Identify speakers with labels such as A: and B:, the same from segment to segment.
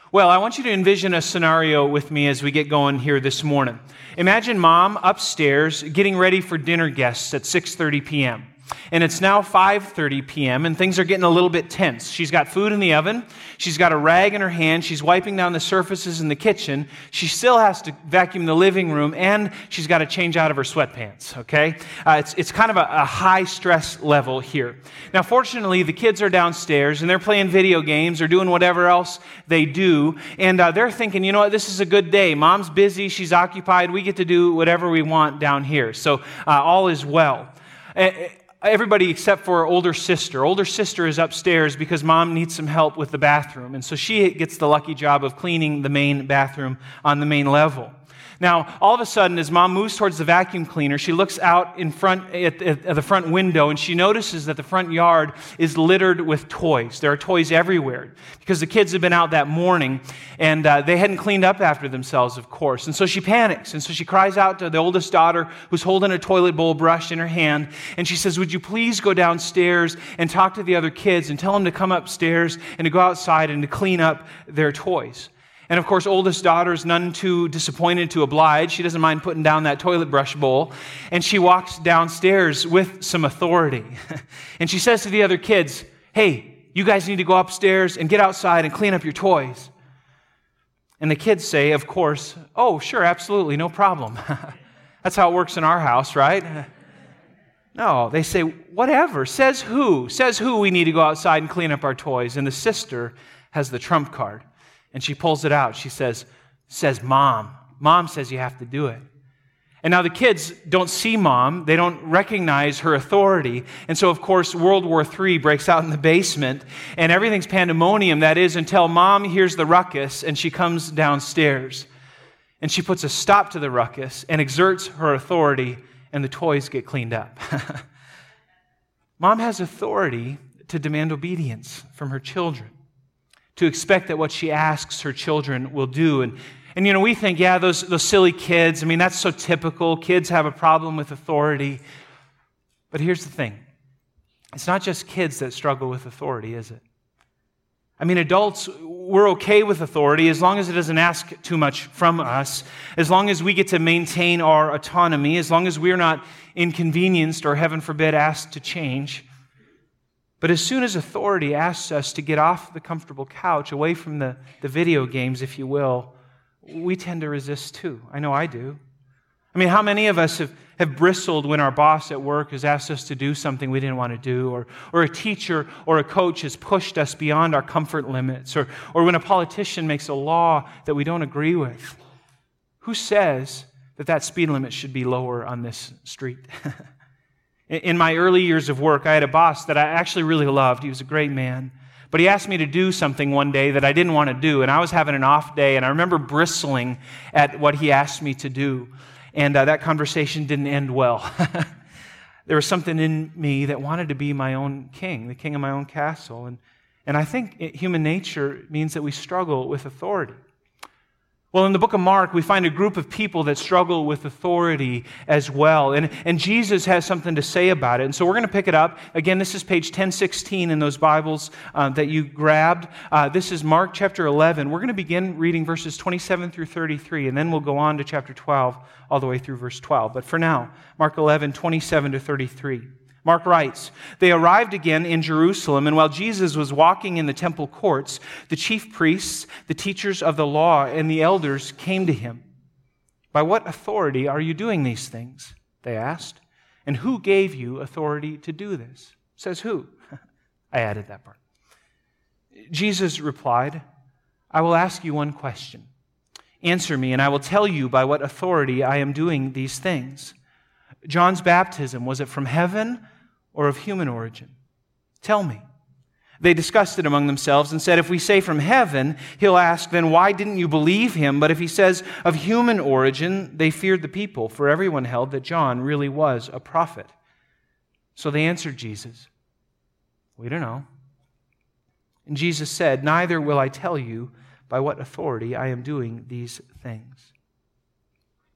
A: Well, I want you to envision a scenario with me as we get going here this morning. Imagine Mom upstairs getting ready for dinner guests at 6:30 p.m. And it's now 5:30 p.m. and things are getting a little bit tense. She's got food in the oven. She's got a rag in her hand. She's wiping down the surfaces in the kitchen. She still has to vacuum the living room, and she's got to change out of her sweatpants, okay? It's kind of a high stress level here. Now, fortunately, the kids are downstairs, and they're playing video games or doing whatever else they do, and they're thinking, you know what, this is a good day. Mom's busy. She's occupied. We get to do whatever we want down here. So all is well. Everybody except for her older sister. Older sister is upstairs because Mom needs some help with the bathroom. And so she gets the lucky job of cleaning the main bathroom on the main level. Now, all of a sudden, as Mom moves towards the vacuum cleaner, she looks out in front at the front window, and she notices that the front yard is littered with toys. There are toys everywhere because the kids have been out that morning, and they hadn't cleaned up after themselves, of course. And so she panics, and so she cries out to the oldest daughter, who's holding a toilet bowl brush in her hand, and she says, "Would you please go downstairs and talk to the other kids and tell them to come upstairs and to go outside and to clean up their toys?" And of course, oldest daughter is none too disappointed to oblige. She doesn't mind putting down that toilet brush bowl. And she walks downstairs with some authority. And she says to the other kids, "Hey, you guys need to go upstairs and get outside and clean up your toys." And the kids say, of course, "Oh, sure, absolutely, no problem." That's how it works in our house, right? No, they say, "Whatever, says who? Says who we need to go outside and clean up our toys?" And the sister has the trump card. And she pulls it out. She says Mom. Mom says you have to do it. And now the kids don't see Mom. They don't recognize her authority. And so, of course, World War III breaks out in the basement. And everything's pandemonium, that is, until Mom hears the ruckus and she comes downstairs. And she puts a stop to the ruckus and exerts her authority, and the toys get cleaned up. Mom has authority to demand obedience from her children, to expect that what she asks her children will do. And you know, we think, yeah, those silly kids, I mean, that's so typical. Kids have a problem with authority. But here's the thing. It's not just kids that struggle with authority, is it? I mean, adults, we're okay with authority as long as it doesn't ask too much from us, as long as we get to maintain our autonomy, as long as we're not inconvenienced or, heaven forbid, asked to change. But as soon as authority asks us to get off the comfortable couch, away from the video games, if you will, we tend to resist too. I know I do. I mean, how many of us have bristled when our boss at work has asked us to do something we didn't want to do, or a teacher or a coach has pushed us beyond our comfort limits, or when a politician makes a law that we don't agree with? Who says that speed limit should be lower on this street? In my early years of work, I had a boss that I actually really loved. He was a great man. But he asked me to do something one day that I didn't want to do, and I was having an off day, and I remember bristling at what he asked me to do. And that conversation didn't end well. There was something in me that wanted to be my own king, the king of my own castle. And I think human nature means that we struggle with authority. Well, in the book of Mark, we find a group of people that struggle with authority as well. And Jesus has something to say about it. And so we're going to pick it up. Again, this is page 1016 in those Bibles that you grabbed. This is Mark chapter 11. We're going to begin reading verses 27 through 33, and then we'll go on to chapter 12 all the way through verse 12. But for now, Mark 11, 27 to 33. Mark writes, "They arrived again in Jerusalem, and while Jesus was walking in the temple courts, the chief priests, the teachers of the law, and the elders came to him. 'By what authority are you doing these things?' they asked. 'And who gave you authority to do this?' Says who?" I added that part. Jesus replied, "I will ask you one question. Answer me, and I will tell you by what authority I am doing these things. John's baptism, was it from heaven or of human origin? Tell me." They discussed it among themselves and said, "If we say from heaven, he'll ask, 'Then why didn't you believe him?' But if he says of human origin," they feared the people, for everyone held that John really was a prophet. So they answered Jesus, "We don't know." And Jesus said, "Neither will I tell you by what authority I am doing these things."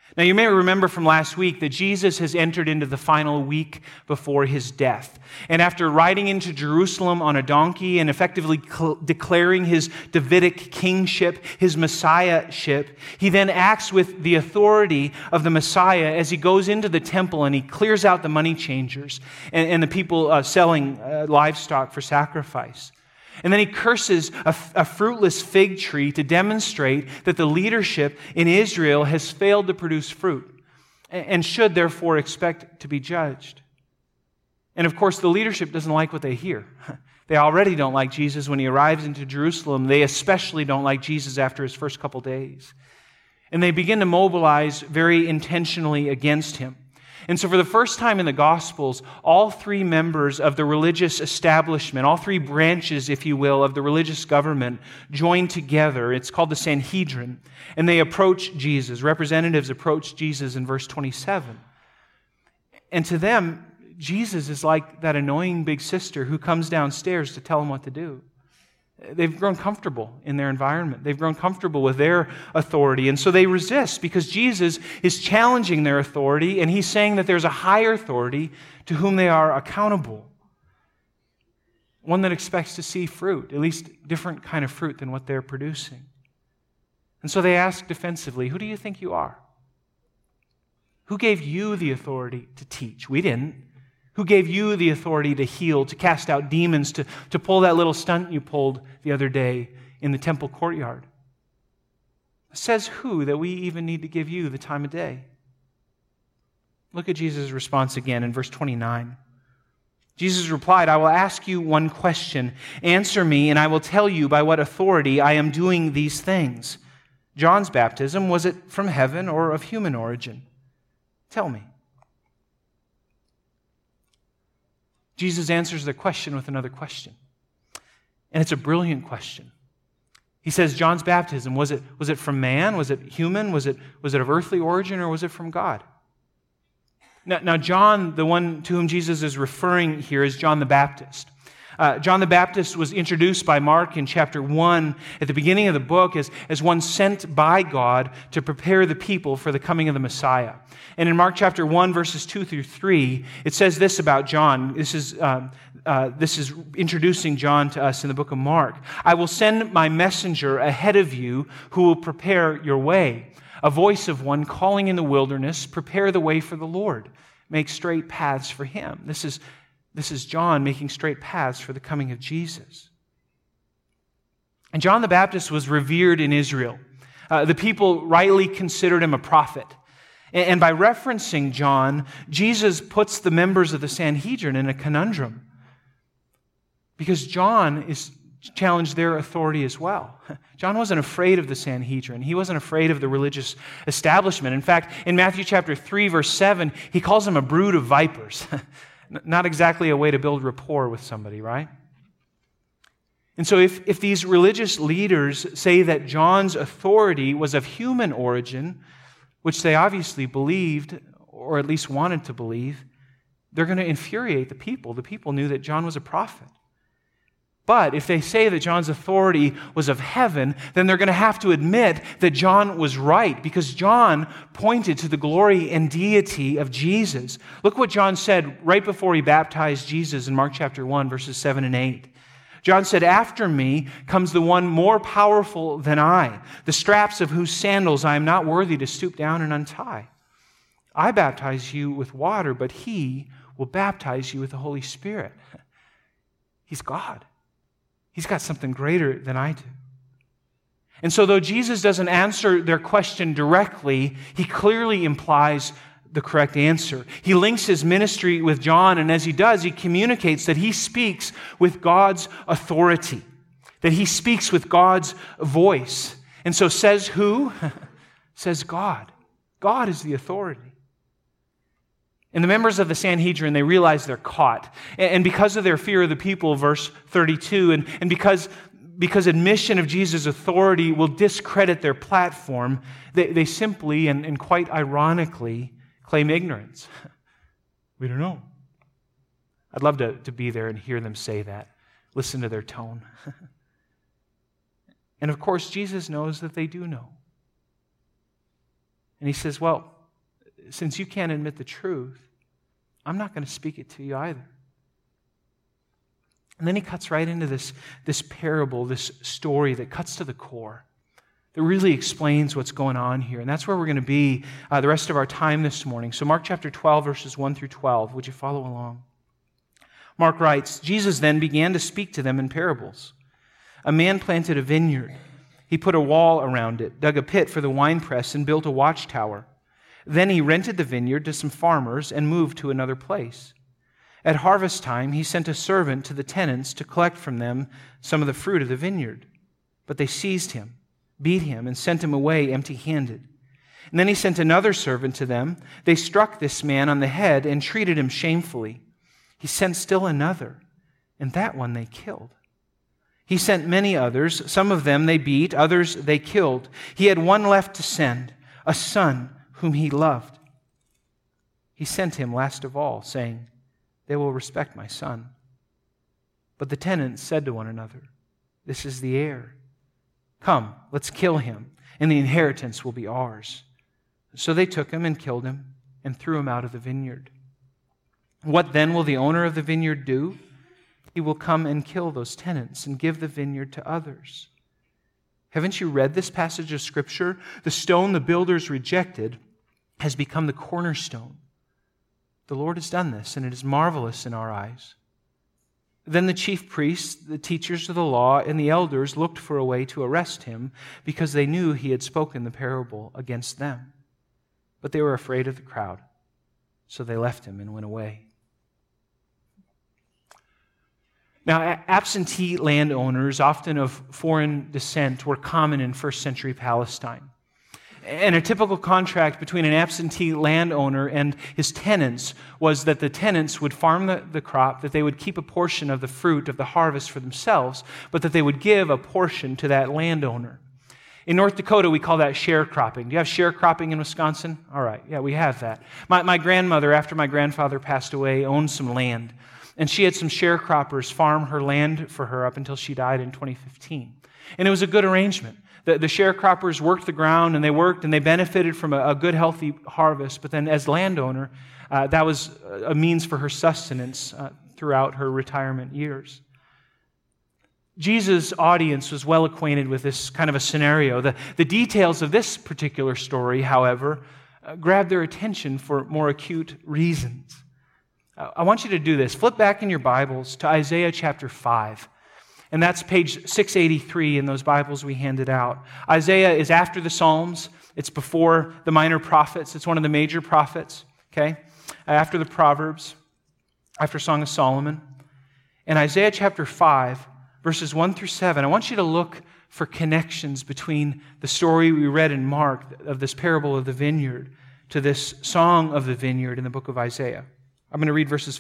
A: Now, you may remember from last week that Jesus has entered into the final week before his death. And after riding into Jerusalem on a donkey and effectively declaring his Davidic kingship, his messiahship, he then acts with the authority of the Messiah as he goes into the temple and he clears out the money changers and the people selling livestock for sacrifice. And then he curses a fruitless fig tree to demonstrate that the leadership in Israel has failed to produce fruit and should therefore expect to be judged. And of course, the leadership doesn't like what they hear. They already don't like Jesus when he arrives into Jerusalem. They especially don't like Jesus after his first couple days. And they begin to mobilize very intentionally against him. And so for the first time in the Gospels, all three members of the religious establishment, all three branches, if you will, of the religious government join together. It's called the Sanhedrin. And they approach Jesus. Representatives approach Jesus in verse 27. And to them, Jesus is like that annoying big sister who comes downstairs to tell them what to do. They've grown comfortable in their environment. They've grown comfortable with their authority. And so they resist because Jesus is challenging their authority and he's saying that there's a higher authority to whom they are accountable. One that expects to see fruit, at least different kind of fruit than what they're producing. And so they ask defensively, who do you think you are? Who gave you the authority to teach? We didn't. Who gave you the authority to heal, to cast out demons, to pull that little stunt you pulled the other day in the temple courtyard? Says who that we even need to give you the time of day? Look at Jesus' response again in verse 29. Jesus replied, I will ask you one question. Answer me, and I will tell you by what authority I am doing these things. John's baptism, was it from heaven or of human origin? Tell me. Jesus answers their question with another question. And it's a brilliant question. He says, John's baptism, was it from man? Was it human? Was it of earthly origin, or was it from God? Now, John, the one to whom Jesus is referring here, is John the Baptist. John the Baptist was introduced by Mark in chapter 1 at the beginning of the book as one sent by God to prepare the people for the coming of the Messiah. And in Mark chapter 1, verses 2 through 3, it says this about John. This is introducing John to us in the book of Mark. I will send my messenger ahead of you who will prepare your way. A voice of one calling in the wilderness, prepare the way for the Lord. Make straight paths for him. This is John making straight paths for the coming of Jesus. And John the Baptist was revered in Israel. The people rightly considered him a prophet. And by referencing John, Jesus puts the members of the Sanhedrin in a conundrum. Because John is challenged their authority as well. John wasn't afraid of the Sanhedrin. He wasn't afraid of the religious establishment. In fact, in Matthew chapter 3, verse 7, he calls them a brood of vipers. Not exactly a way to build rapport with somebody, right? And so if these religious leaders say that John's authority was of human origin, which they obviously believed, or at least wanted to believe, they're going to infuriate the people. The people knew that John was a prophet. But if they say that John's authority was of heaven, then they're going to have to admit that John was right, because John pointed to the glory and deity of Jesus. Look what John said right before he baptized Jesus in Mark chapter 1, verses 7 and 8. John said, after me comes the one more powerful than I, the straps of whose sandals I am not worthy to stoop down and untie. I baptize you with water, but he will baptize you with the Holy Spirit. He's God. He's got something greater than I do. And so though Jesus doesn't answer their question directly, he clearly implies the correct answer. He links his ministry with John, and as he does, he communicates that he speaks with God's authority, that he speaks with God's voice. And so says who? Says God. God is the authority. And the members of the Sanhedrin, they realize they're caught. And because of their fear of the people, verse 32, and because admission of Jesus' authority will discredit their platform, they simply and quite ironically claim ignorance. We don't know. I'd love to be there and hear them say that. Listen to their tone. And of course, Jesus knows that they do know. And he says, well, since you can't admit the truth, I'm not going to speak it to you either. And then he cuts right into this parable, this story that cuts to the core, that really explains what's going on here. And that's where we're going to be the rest of our time this morning. So Mark chapter 12, verses 1 through 12. Would you follow along? Mark writes, Jesus then began to speak to them in parables. A man planted a vineyard. He put a wall around it, dug a pit for the winepress, and built a watchtower. Then he rented the vineyard to some farmers and moved to another place. At harvest time, he sent a servant to the tenants to collect from them some of the fruit of the vineyard. But they seized him, beat him, and sent him away empty-handed. And then he sent another servant to them. They struck this man on the head and treated him shamefully. He sent still another, and that one they killed. He sent many others. Some of them they beat, others they killed. He had one left to send, a son whom he loved. He sent him last of all, saying, "They will respect my son." But the tenants said to one another, "This is the heir. Come, let's kill him, and the inheritance will be ours." So they took him and killed him and threw him out of the vineyard. What then will the owner of the vineyard do? He will come and kill those tenants and give the vineyard to others. Haven't you read this passage of Scripture? The stone the builders rejected has become the cornerstone. The Lord has done this, and it is marvelous in our eyes. Then the chief priests, the teachers of the law, and the elders looked for a way to arrest him because they knew he had spoken the parable against them. But they were afraid of the crowd, so they left him and went away. Now, absentee landowners, often of foreign descent, were common in first century Palestine. And a typical contract between an absentee landowner and his tenants was that the tenants would farm the crop, that they would keep a portion of the fruit of the harvest for themselves, but that they would give a portion to that landowner. In North Dakota, we call that sharecropping. Do you have sharecropping in Wisconsin? All right, yeah, we have that. My grandmother, after my grandfather passed away, owned some land. And she had some sharecroppers farm her land for her up until she died in 2015. And it was a good arrangement. The sharecroppers worked the ground, and they benefited from a good, healthy harvest. But then as landowner, that was a means for her sustenance throughout her retirement years. Jesus' audience was well acquainted with this kind of a scenario. The details of this particular story, however, grabbed their attention for more acute reasons. I want you to do this. Flip back in your Bibles to Isaiah chapter 5. And that's page 683 in those Bibles we handed out. Isaiah is after the Psalms. It's before the minor prophets. It's one of the major prophets, okay? After the Proverbs, after Song of Solomon. And Isaiah chapter 5, verses 1 through 7, I want you to look for connections between the story we read in Mark of this parable of the vineyard to this song of the vineyard in the book of Isaiah. I'm going to read verses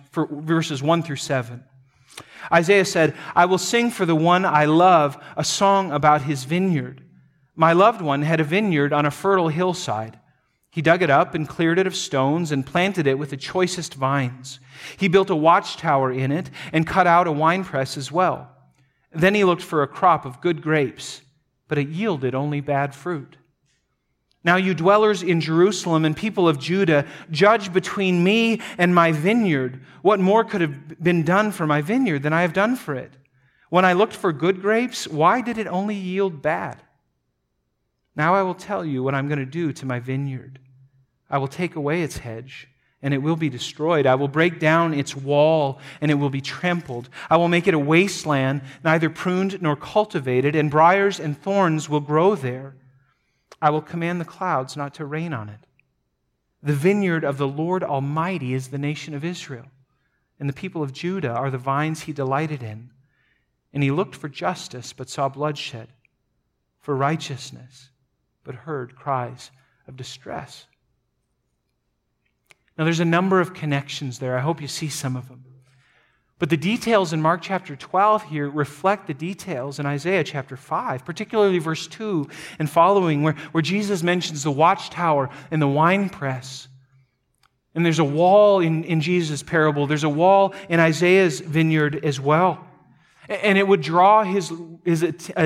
A: 1 through 7. Isaiah said, "I will sing for the one I love a song about his vineyard. My loved one had a vineyard on a fertile hillside. He dug it up and cleared it of stones and planted it with the choicest vines. He built a watchtower in it and cut out a winepress as well. Then he looked for a crop of good grapes, but it yielded only bad fruit. Now you dwellers in Jerusalem and people of Judah, judge between me and my vineyard. What more could have been done for my vineyard than I have done for it? When I looked for good grapes, why did it only yield bad? Now I will tell you what I'm going to do to my vineyard. I will take away its hedge, and it will be destroyed. I will break down its wall, and it will be trampled. I will make it a wasteland, neither pruned nor cultivated, and briars and thorns will grow there. I will command the clouds not to rain on it. The vineyard of the Lord Almighty is the nation of Israel, and the people of Judah are the vines he delighted in. And he looked for justice, but saw bloodshed, for righteousness, but heard cries of distress." Now, there's a number of connections there. I hope you see some of them. But the details in Mark chapter 12 here reflect the details in Isaiah chapter 5, particularly verse 2 and following, where Jesus mentions the watchtower and the winepress. And there's a wall in Jesus' parable. There's a wall in Isaiah's vineyard as well. And it would draw his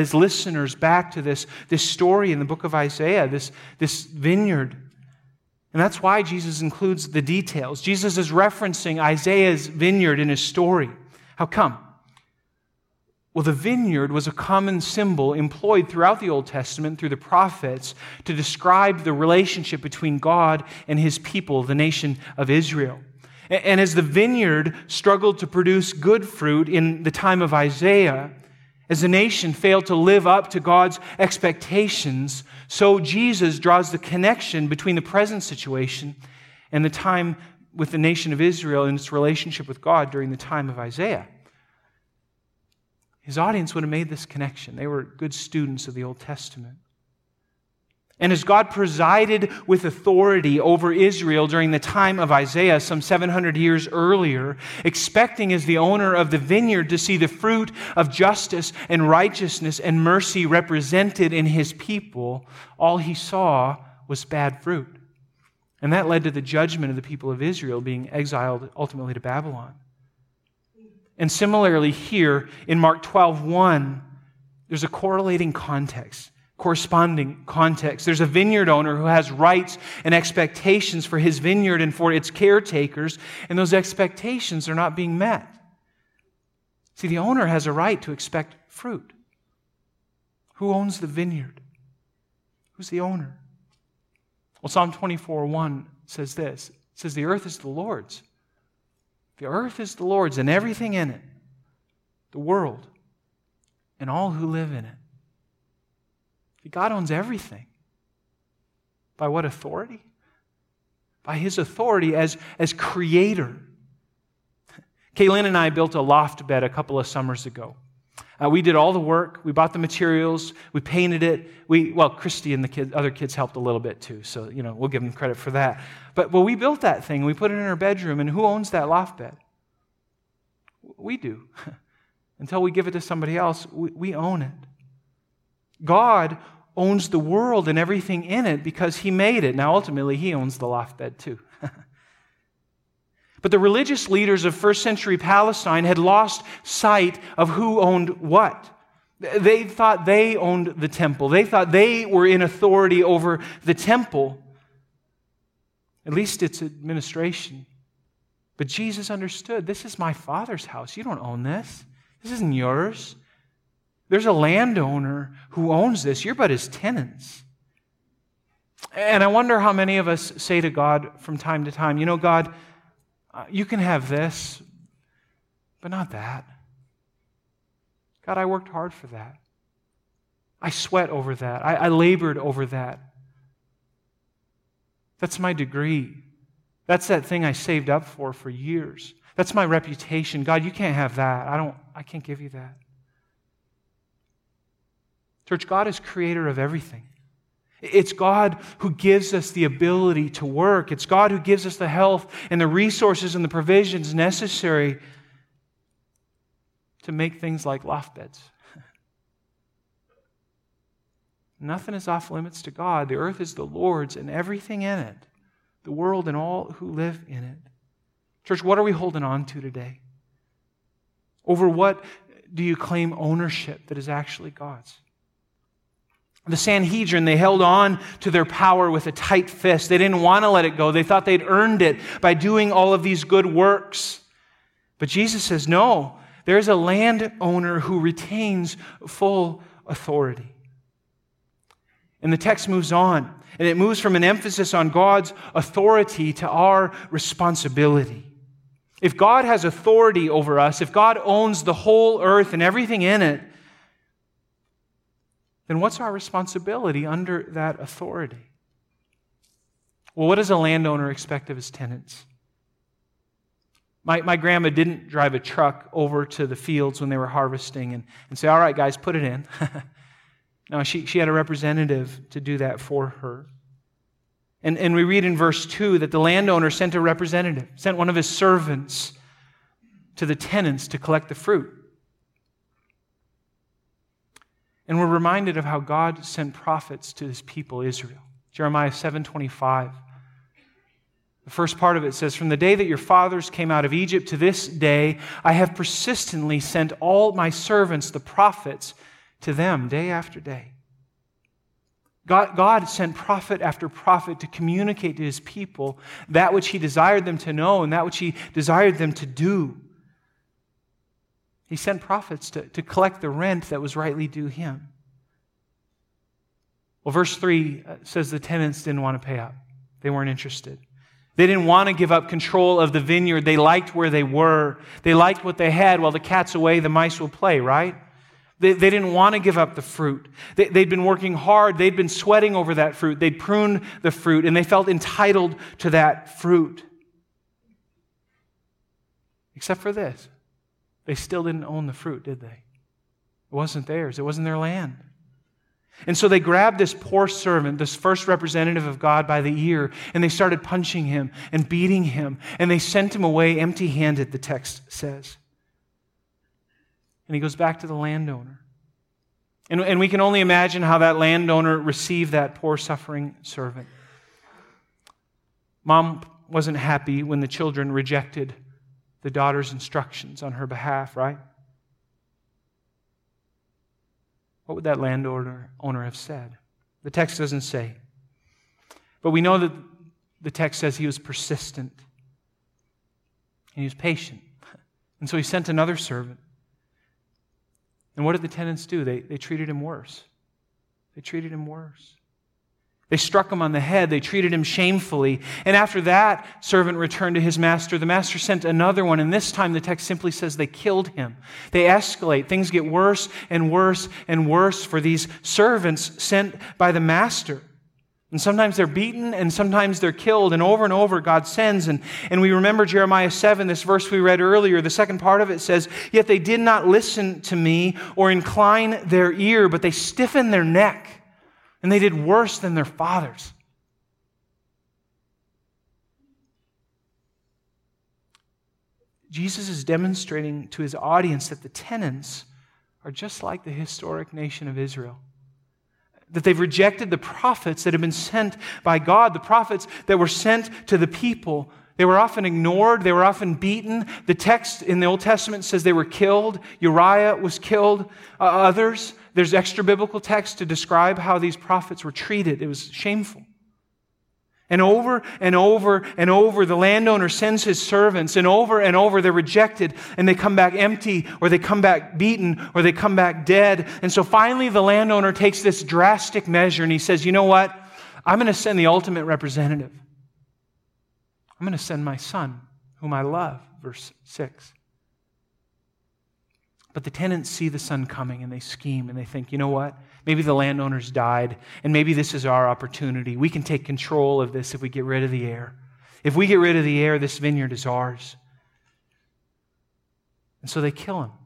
A: listeners back to this story in the book of Isaiah, this vineyard. And that's why Jesus includes the details. Jesus is referencing Isaiah's vineyard in his story. How come? Well, the vineyard was a common symbol employed throughout the Old Testament through the prophets to describe the relationship between God and his people, the nation of Israel. And as the vineyard struggled to produce good fruit in the time of Isaiah, as the nation failed to live up to God's expectations, so Jesus draws the connection between the present situation and the time with the nation of Israel and its relationship with God during the time of Isaiah. His audience would have made this connection. They were good students of the Old Testament. And as God presided with authority over Israel during the time of Isaiah, some 700 years earlier, expecting as the owner of the vineyard to see the fruit of justice and righteousness and mercy represented in his people, all he saw was bad fruit. And that led to the judgment of the people of Israel being exiled ultimately to Babylon. And similarly here in Mark 12:1, there's a corresponding context. There's a vineyard owner who has rights and expectations for his vineyard and for its caretakers, and those expectations are not being met. See, the owner has a right to expect fruit. Who owns the vineyard? Who's the owner? Well, Psalm 24:1 says this. It says, the earth is the Lord's. The earth is the Lord's and everything in it, the world, and all who live in it. God owns everything. By what authority? By his authority as creator. Kaylin and I built a loft bed a couple of summers ago. We did all the work. We bought the materials. We painted it. Christy and the other kids helped a little bit too, so we'll give them credit for that. But we built that thing. We put it in our bedroom, and who owns that loft bed? We do. Until we give it to somebody else, we own it. God owns the world and everything in it because he made it. Now, ultimately, he owns the loft bed too. But the religious leaders of first century Palestine had lost sight of who owned what. They thought they owned the temple. They thought they were in authority over the temple, at least its administration. But Jesus understood, this is my Father's house. You don't own this. This isn't yours. There's a landowner who owns this. You're but his tenants. And I wonder how many of us say to God from time to time, God, you can have this, but not that. God, I worked hard for that. I sweat over that. I labored over that. That's my degree. That's that thing I saved up for years. That's my reputation. God, you can't have that. I can't give you that. Church, God is creator of everything. It's God who gives us the ability to work. It's God who gives us the health and the resources and the provisions necessary to make things like loft beds. Nothing is off limits to God. The earth is the Lord's and everything in it, the world and all who live in it. Church, what are we holding on to today? Over what do you claim ownership that is actually God's? The Sanhedrin, they held on to their power with a tight fist. They didn't want to let it go. They thought they'd earned it by doing all of these good works. But Jesus says, no, there's a landowner who retains full authority. And the text moves on, and it moves from an emphasis on God's authority to our responsibility. If God has authority over us, if God owns the whole earth and everything in it, then what's our responsibility under that authority? Well, what does a landowner expect of his tenants? My grandma didn't drive a truck over to the fields when they were harvesting and say, all right, guys, put it in. No, she had a representative to do that for her. And we read in verse 2 that the landowner sent a representative, sent one of his servants to the tenants to collect the fruit. And we're reminded of how God sent prophets to his people, Israel. Jeremiah 7:25. The first part of it says, from the day that your fathers came out of Egypt to this day, I have persistently sent all my servants, the prophets, to them day after day. God sent prophet after prophet to communicate to his people that which he desired them to know and that which he desired them to do. He sent prophets to collect the rent that was rightly due him. Well, verse 3 says the tenants didn't want to pay up. They weren't interested. They didn't want to give up control of the vineyard. They liked where they were. They liked what they had. While the cat's away, the mice will play, right? They didn't want to give up the fruit. They'd been working hard. They'd been sweating over that fruit. They'd pruned the fruit, and they felt entitled to that fruit. Except for this. They still didn't own the fruit, did they? It wasn't theirs. It wasn't their land. And so they grabbed this poor servant, this first representative of God, by the ear, and they started punching him and beating him, and they sent him away empty-handed, the text says. And he goes back to the landowner. And we can only imagine how that landowner received that poor, suffering servant. Mom wasn't happy when the children rejected the daughter's instructions on her behalf, right? What would that landowner have said? The text doesn't say. But we know that the text says he was persistent. And he was patient. And so he sent another servant. And what did the tenants do? They treated him worse. They treated him worse. They struck him on the head. They treated him shamefully. And after that servant returned to his master, the master sent another one. And this time the text simply says they killed him. They escalate. Things get worse and worse and worse for these servants sent by the master. And sometimes they're beaten and sometimes they're killed. And over God sends. And we remember Jeremiah 7, this verse we read earlier. The second part of it says, "Yet they did not listen to me or incline their ear, but they stiffened their neck. And they did worse than their fathers." Jesus is demonstrating to his audience that the tenants are just like the historic nation of Israel. That they've rejected the prophets that have been sent by God, the prophets that were sent to the people. They were often ignored. They were often beaten. The text in the Old Testament says they were killed. Uriah was killed. Others, there's extra biblical text to describe how these prophets were treated. It was shameful. And over and over and over, the landowner sends his servants, and over they're rejected, and they come back empty, or they come back beaten, or they come back dead. And so finally the landowner takes this drastic measure, and he says, you know what? I'm going to send the ultimate representative. I'm going to send my son, whom I love, verse 6. But the tenants see the son coming, and they scheme, and they think, you know what? Maybe the landowner's died, and maybe this is our opportunity. We can take control of this if we get rid of the heir. If we get rid of the heir, this vineyard is ours. And so they kill him.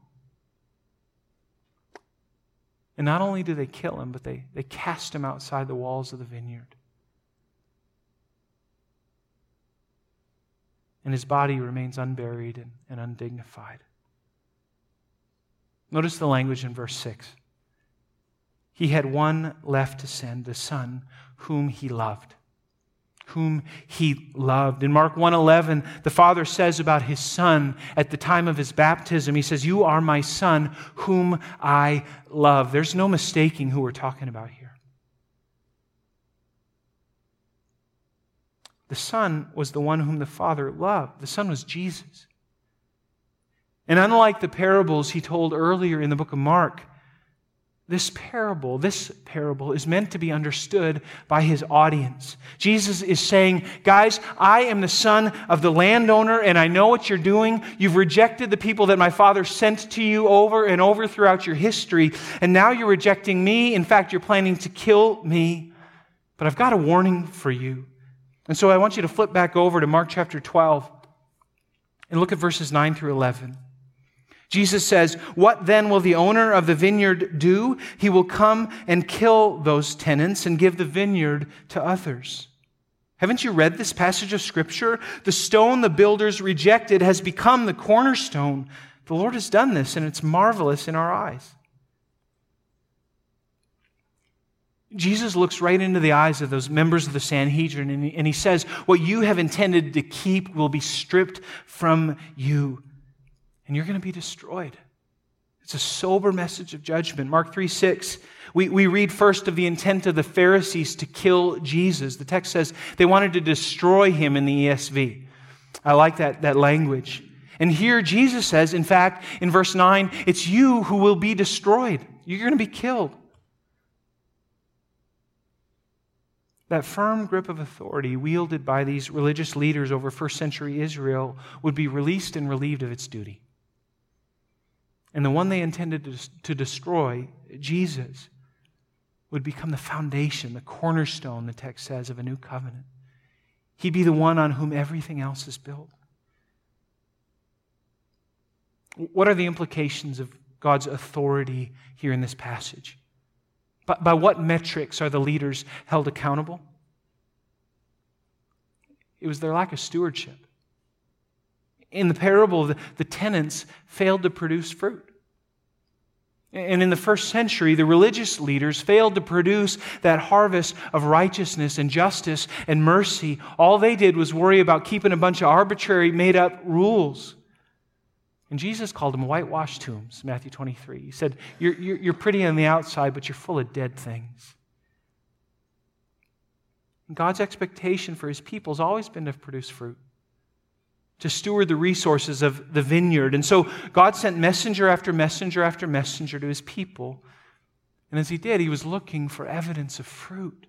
A: And not only do they kill him, but they cast him outside the walls of the vineyard. And his body remains unburied and undignified. Notice the language in verse 6. He had one left to send, the son whom he loved. Whom he loved. In Mark 1:11, the Father says about his son at the time of his baptism, he says, "You are my son whom I love." There's no mistaking who we're talking about here. The Son was the one whom the Father loved. The Son was Jesus. And unlike the parables he told earlier in the book of Mark, this parable is meant to be understood by his audience. Jesus is saying, guys, I am the son of the landowner, and I know what you're doing. You've rejected the people that my Father sent to you over and over throughout your history, and now you're rejecting me. In fact, you're planning to kill me. But I've got a warning for you. And so I want you to flip back over to Mark chapter 12 and look at verses 9 through 11. Jesus says, "What then will the owner of the vineyard do? He will come and kill those tenants and give the vineyard to others." Haven't you read this passage of Scripture? The stone the builders rejected has become the cornerstone. The Lord has done this, and it's marvelous in our eyes. Jesus looks right into the eyes of those members of the Sanhedrin, and he says, what you have intended to keep will be stripped from you. And you're going to be destroyed. It's a sober message of judgment. Mark 3:6, we read first of the intent of the Pharisees to kill Jesus. The text says they wanted to destroy him in the ESV. I like that language. And here Jesus says, in fact, in verse 9, it's you who will be destroyed. You're going to be killed. That firm grip of authority wielded by these religious leaders over first century Israel would be released and relieved of its duty. And the one they intended to destroy, Jesus, would become the foundation, the cornerstone, the text says, of a new covenant. He'd be the one on whom everything else is built. What are the implications of God's authority here in this passage? By what metrics are the leaders held accountable? It was their lack of stewardship. In the parable, the tenants failed to produce fruit. And in the first century, the religious leaders failed to produce that harvest of righteousness and justice and mercy. All they did was worry about keeping a bunch of arbitrary, made-up rules. And Jesus called them whitewashed tombs, Matthew 23. He said, you're pretty on the outside, but you're full of dead things. And God's expectation for His people has always been to produce fruit, to steward the resources of the vineyard. And so God sent messenger after messenger after messenger to His people. And as He did, He was looking for evidence of fruit.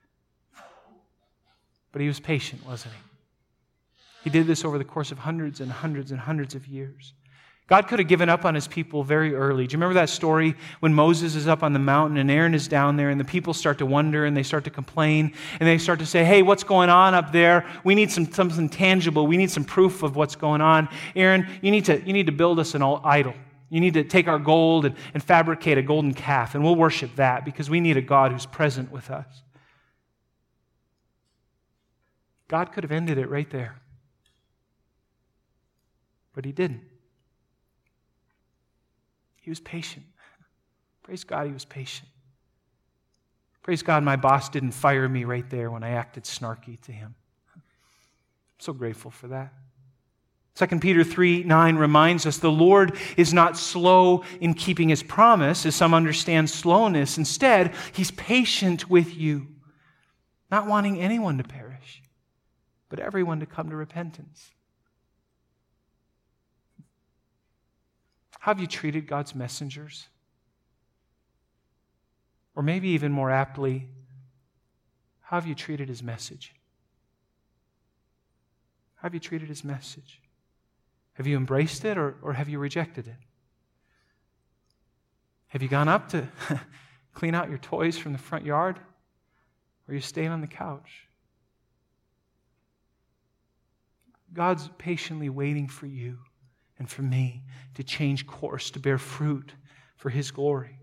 A: But He was patient, wasn't He? He did this over the course of hundreds and hundreds and hundreds of years. God could have given up on His people very early. Do you remember that story when Moses is up on the mountain and Aaron is down there and the people start to wonder and they start to complain and they start to say, hey, what's going on up there? We need something tangible. We need some proof of what's going on. Aaron, you need to build us an idol. You need to take our gold and fabricate a golden calf, and we'll worship that because we need a God who's present with us. God could have ended it right there. But He didn't. He was patient. Praise God, He was patient. Praise God, my boss didn't fire me right there when I acted snarky to him. I'm so grateful for that. 2 Peter 3:9 reminds us the Lord is not slow in keeping His promise, as some understand slowness. Instead, He's patient with you, not wanting anyone to perish, but everyone to come to repentance. How have you treated God's messengers? Or maybe even more aptly, how have you treated His message? How have you treated His message? Have you embraced it or have you rejected it? Have you gone up to clean out your toys from the front yard? Or are you staying on the couch? God's patiently waiting for you and for me to change course, to bear fruit for His glory.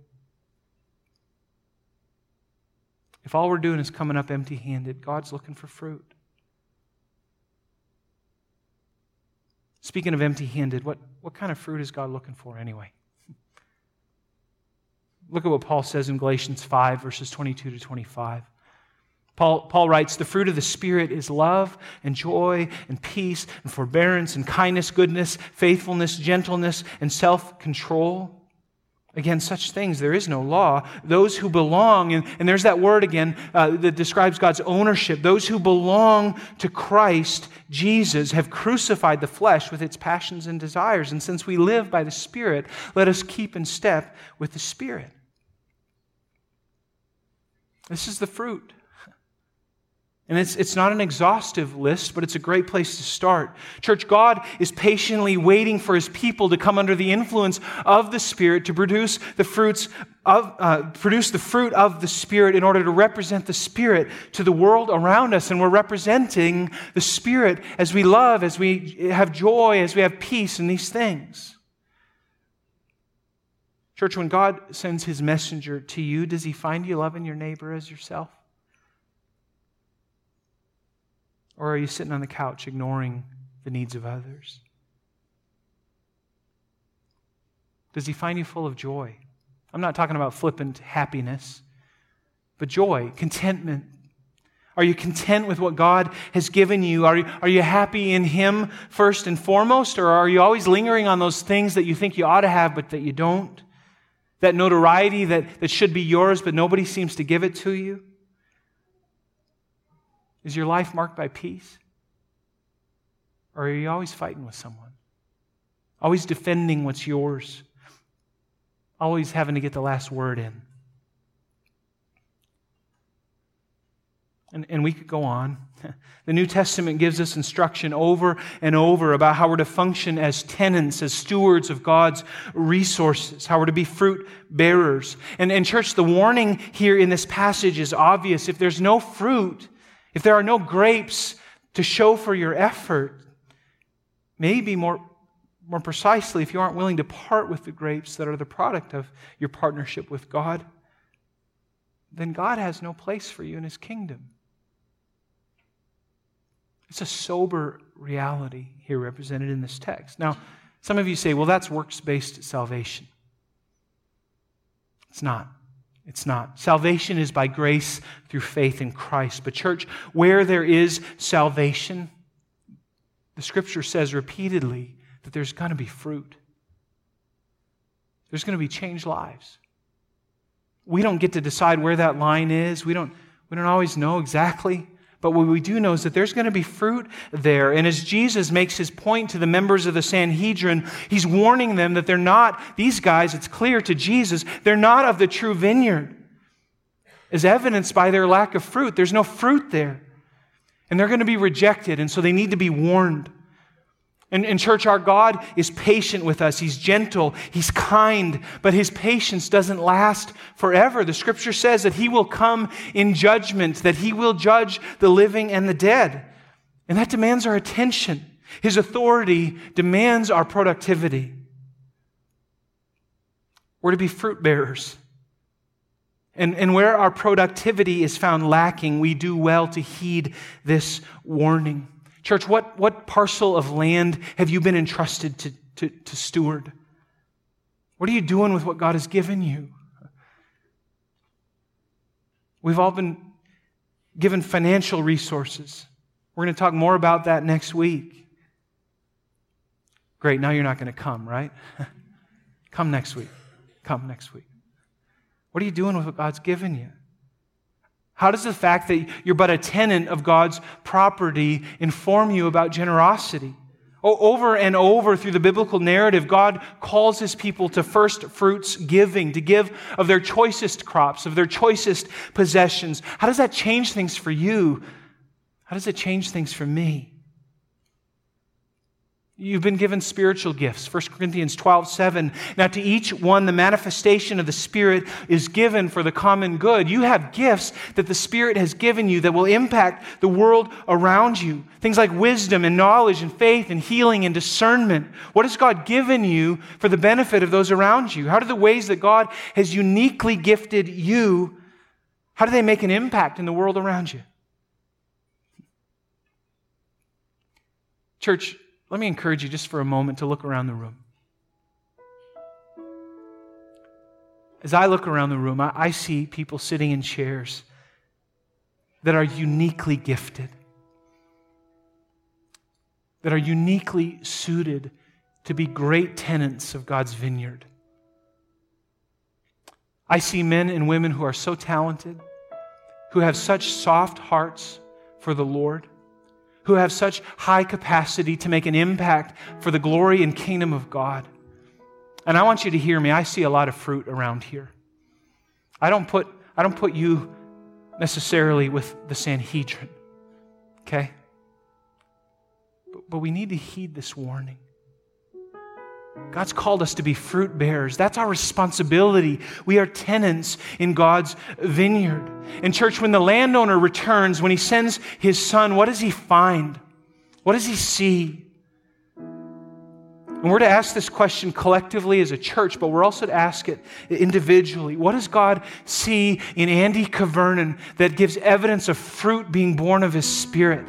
A: If all we're doing is coming up empty-handed, God's looking for fruit. Speaking of empty-handed, what kind of fruit is God looking for anyway? Look at what Paul says in Galatians 5, verses 22 to 25. Paul writes, the fruit of the Spirit is love and joy and peace and forbearance and kindness, goodness, faithfulness, gentleness, and self-control. Against such things there is no law. Those who belong, and there's that word again that describes God's ownership. Those who belong to Christ Jesus have crucified the flesh with its passions and desires. And since we live by the Spirit, let us keep in step with the Spirit. This is the fruit. And it's not an exhaustive list, but it's a great place to start. Church, God is patiently waiting for His people to come under the influence of the Spirit to produce the fruit of the Spirit in order to represent the Spirit to the world around us. And we're representing the Spirit as we love, as we have joy, as we have peace in these things. Church, when God sends His messenger to you, does He find you loving your neighbor as yourself? Or are you sitting on the couch ignoring the needs of others? Does He find you full of joy? I'm not talking about flippant happiness, but joy, contentment, Are you content with what God has given you? Are you happy in Him first and foremost? Or are you always lingering on those things that you think you ought to have but that you don't? That notoriety that should be yours but nobody seems to give it to you? Is your life marked by peace? Or are you always fighting with someone? Always defending what's yours? Always having to get the last word in? And we could go on. The New Testament gives us instruction over and over about how we're to function as tenants, as stewards of God's resources, how we're to be fruit bearers. And church, the warning here in this passage is obvious. If there's no fruit, if there are no grapes to show for your effort, maybe more precisely, if you aren't willing to part with the grapes that are the product of your partnership with God, then God has no place for you in His kingdom. It's a sober reality here represented in this text. Now, some of you say, well, that's works-based salvation. It's not. It's not. Salvation is by grace through faith in Christ. But church, where there is salvation, the Scripture says repeatedly that there's going to be fruit. There's going to be changed lives. We don't get to decide where that line is. We don't always know exactly. But what we do know is that there's going to be fruit there. And as Jesus makes His point to the members of the Sanhedrin, He's warning them that they're not, these guys, it's clear to Jesus, they're not of the true vineyard. As evidenced by their lack of fruit. There's no fruit there. And they're going to be rejected, and so they need to be warned. And church, our God is patient with us. He's gentle. He's kind. But His patience doesn't last forever. The Scripture says that He will come in judgment, that He will judge the living and the dead. And that demands our attention. His authority demands our productivity. We're to be fruit bearers. And where our productivity is found lacking, we do well to heed this warning. Church, what parcel of land have you been entrusted to steward? What are you doing with what God has given you? We've all been given financial resources. We're going to talk more about that next week. Great, now you're not going to come, right? Come next week. Come next week. What are you doing with what God's given you? How does the fact that you're but a tenant of God's property inform you about generosity? Over and over through the biblical narrative, God calls His people to first fruits giving, to give of their choicest crops, of their choicest possessions. How does that change things for you? How does it change things for me? You've been given spiritual gifts. 1 Corinthians 12:7. Now to each one the manifestation of the Spirit is given for the common good. You have gifts that the Spirit has given you that will impact the world around you. Things like wisdom and knowledge and faith and healing and discernment. What has God given you for the benefit of those around you? How do the ways that God has uniquely gifted you, how do they make an impact in the world around you? Church, let me encourage you just for a moment to look around the room. As I look around the room, I see people sitting in chairs that are uniquely gifted, that are uniquely suited to be great tenants of God's vineyard. I see men and women who are so talented, who have such soft hearts for the Lord, who have such high capacity to make an impact for the glory and kingdom of God. And I want you to hear me. I see a lot of fruit around here. I don't put you necessarily with the Sanhedrin, okay? But we need to heed this warning. God's called us to be fruit bearers. That's our responsibility. We are tenants in God's vineyard. And church, when the landowner returns, when he sends his son, what does he find? What does he see? And we're to ask this question collectively as a church, but we're also to ask it individually. What does God see in Andy Cavernan that gives evidence of fruit being born of His Spirit?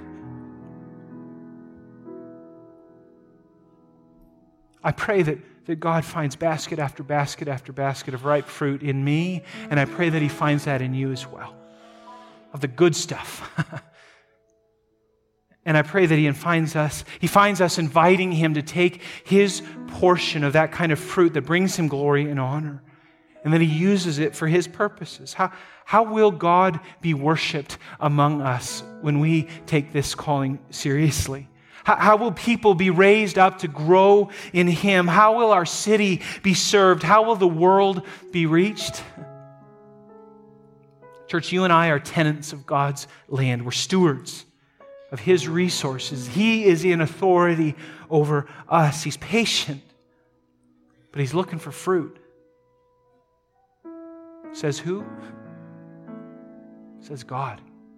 A: I pray that God finds basket after basket after basket of ripe fruit in me, and I pray that He finds that in you as well. of the good stuff. And I pray that He finds us inviting Him to take His portion of that kind of fruit that brings Him glory and honor, and that He uses it for His purposes. How will God be worshiped among us when we take this calling seriously? How will people be raised up to grow in Him? How will our city be served? How will the world be reached? Church, you and I are tenants of God's land. We're stewards of His resources. He is in authority over us. He's patient, but He's looking for fruit. Says who? Says God.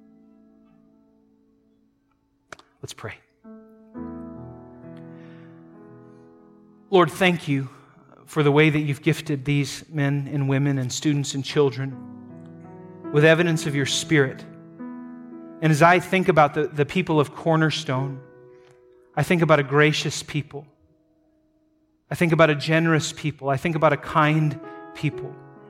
A: Let's pray. Lord, thank You for the way that You've gifted these men and women and students and children with evidence of Your Spirit. And as I think about the people of Cornerstone, I think about a gracious people. I think about a generous people. I think about a kind people.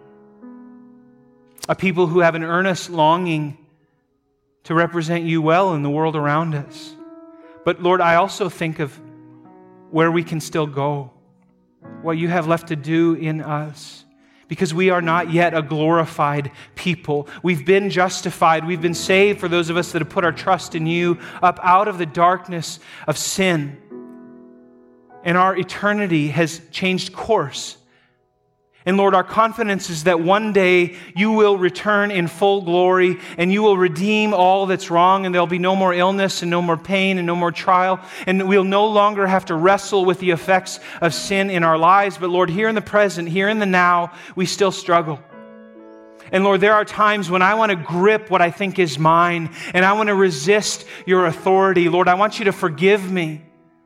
A: A people who have an earnest longing to represent You well in the world around us. But Lord, I also think of where we can still go, what You have left to do in us, because we are not yet a glorified people. We've been justified. We've been saved, for those of us that have put our trust in You, up out of the darkness of sin. And our eternity has changed course. And Lord, our confidence is that one day You will return in full glory and You will redeem all that's wrong, and there'll be no more illness and no more pain and no more trial, and we'll no longer have to wrestle with the effects of sin in our lives. But Lord, here in the present, here in the now, we still struggle. And Lord, there are times when I want to grip what I think is mine and I want to resist Your authority. Lord, I want You to forgive me.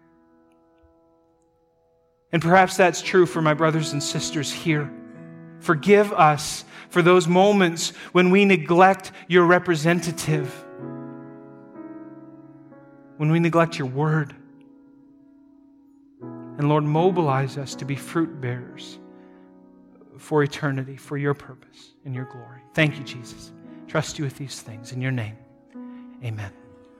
A: And perhaps that's true for my brothers and sisters here. Forgive us for those moments when we neglect Your representative, when we neglect Your word. And Lord, mobilize us to be fruit bearers for eternity, for Your purpose and Your glory. Thank You, Jesus. Trust You with these things. In Your name, amen.